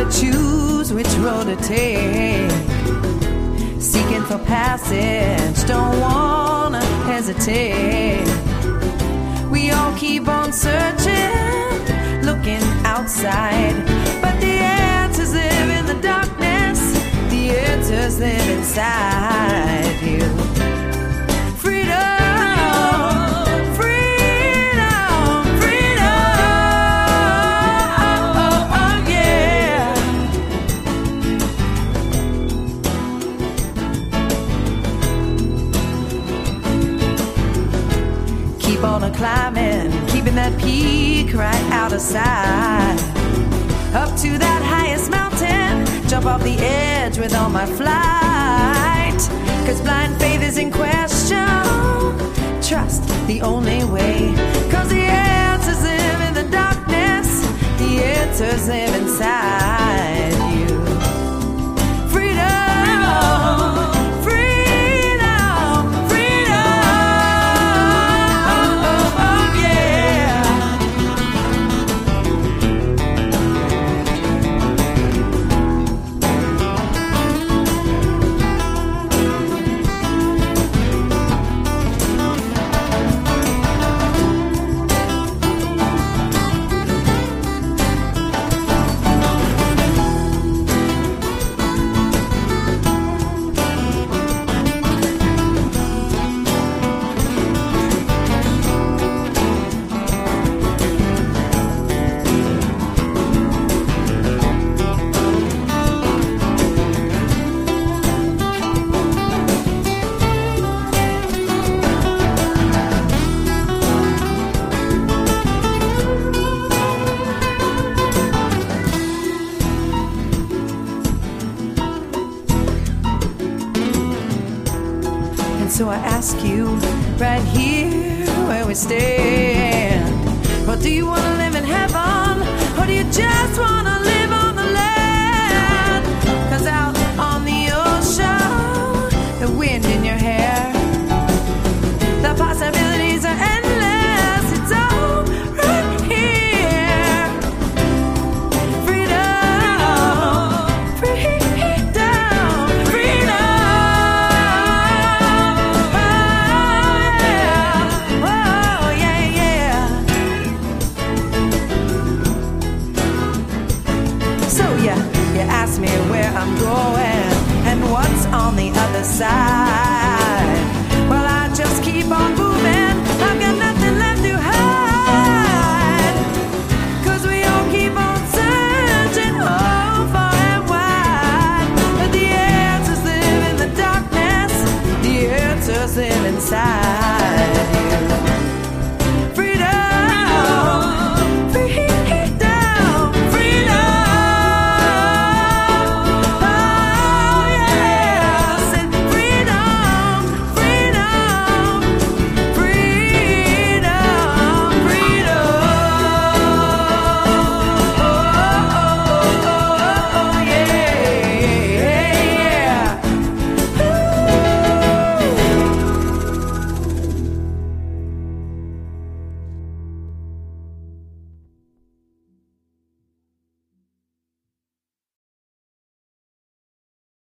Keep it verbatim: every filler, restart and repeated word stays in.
choose which road to take. Seeking for passage, don't wanna hesitate. We all keep on searching, looking outside, but the answers live in the darkness. The answers live inside you. Freedom. Keep on a climbing, keeping that peak right out of sight. Up to that highest mountain, jump off the edge with all my flight. Cause blind faith is in question, trust the only way. Cause the answers live in the darkness, the answers live inside you. Freedom. So I ask you, right here where we stand, well, do you want to live in heaven, or do you just want to live on the land? Cause out on the ocean, the wind in your hair, the possibilities are endless. It's all right here. Freedom, freedom, freedom. You ask me where I'm going and what's on the other side. Well, I just keep on